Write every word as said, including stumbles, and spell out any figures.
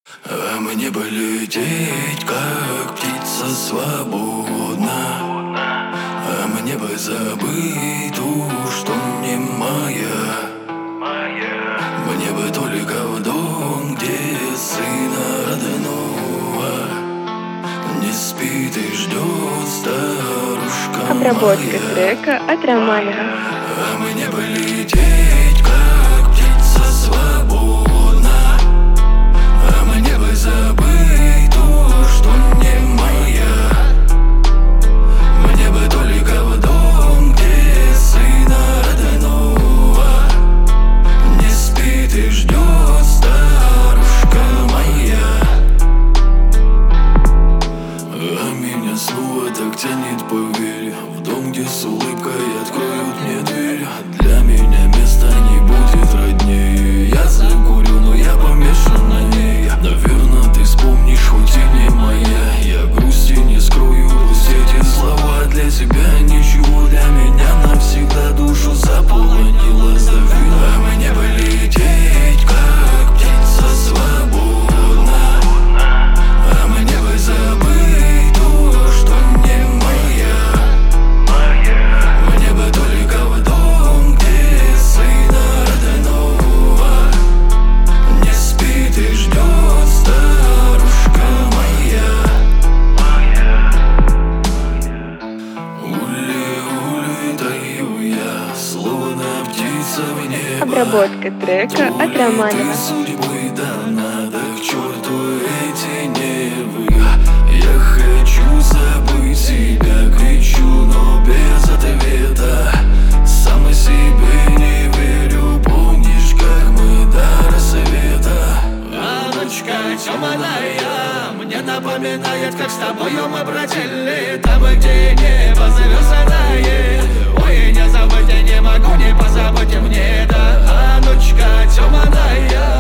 А мне бы лететь, как птица свободна. А мне бы забыть ту, что не моя. Мне бы только в дом, где сына родного не спит и ждет старушка Обработка моя. трека от Романова. А мне бы лететь, как птица свободна. А мне бы забыть то, что не моя. Мне бы только в дом, где сына родного не спит и ждет старушка моя. А меня снова так тянет, поверь, в дом, где с улыбкой откроют мне дверь. Для меня места не будет роднее. Я закурю, но я помешан на ней. Наверно, ты вспомнишь, хоть и не моя. Я грусти не скрою, пусть эти слова для тебя ничего, для меня навсегда душу заполонила, сдавила. А мне бы лететь, как птица свободна. А мне бы забыть то, что не моя. Мне бы только в дом, где сына родного не спит и ждет старушка моя. Улетаю я, словно птица в небо. Обработка трека от Романова. Судьбой дана, да к черту эти нервы. Я хочу забыть себя, кричу, но без ответа. Сам себе не верю, помнишь, как мы до рассвета. А ночка темная мне напоминает, как с тобою мы бродили там, где небо звездное. Ой, не забыть я не могу, не позабыть мне, да. А ночка темная